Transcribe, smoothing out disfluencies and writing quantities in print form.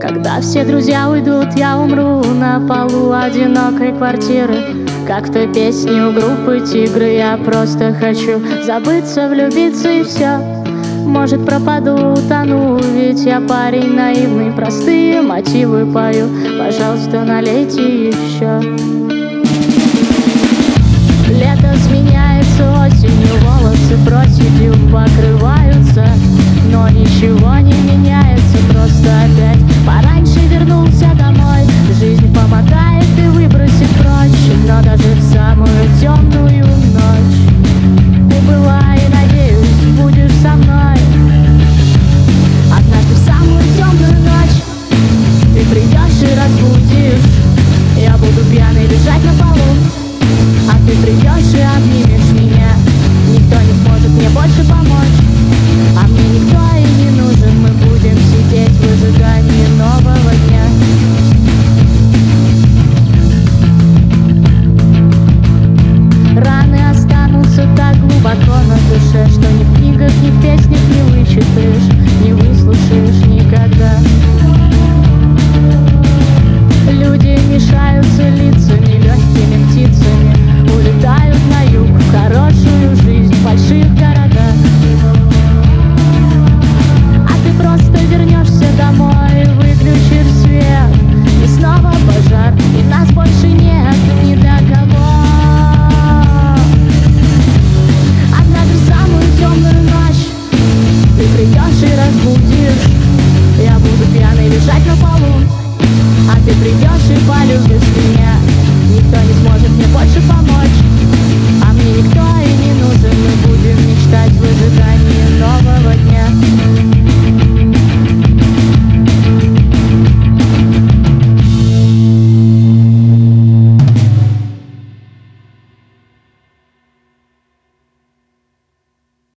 Когда все друзья уйдут, я умру на полу одинокой квартиры. Как в той песне у группы «Тигры». Я просто хочу забыться, влюбиться и все. Может, пропаду, утону, ведь я парень наивный. Простые мотивы пою, пожалуйста, налейте еще. Лето сменяется осенью, волосы проседью покрываются, но ничего не меняется, просто опять пораньше вернулся домой. Жизнь помогает и выбросит прочь, но даже в самую темную ночь ты была и, надеюсь, будешь со мной. Однажды в самую темную ночь ты придешь и разбудишь. Я буду пьяный лежать на полу, а ты придешь и обнимешь меня. Никто не сможет мне больше помочь, а мне никто и не нужен. Мы будем сидеть в ожидании нового дня. Раны останутся так глубоко на душе, что ни в книгах, ни в песнях не вычитаешь, не выслушаешь никогда. Люди мешаются лицами, легкими птицами, улетают на юг, в хорошую жизнь, в больших городах. А ты просто вернешься домой, выключишь свет, и снова пожар, и нас больше нет ни до кого. Однажды в самую темную ночь ты придешь и разбудишь. Я буду пьяный лежать на полу, а ты придешь и полюбишь меня. Никто не сможет мне больше помочь,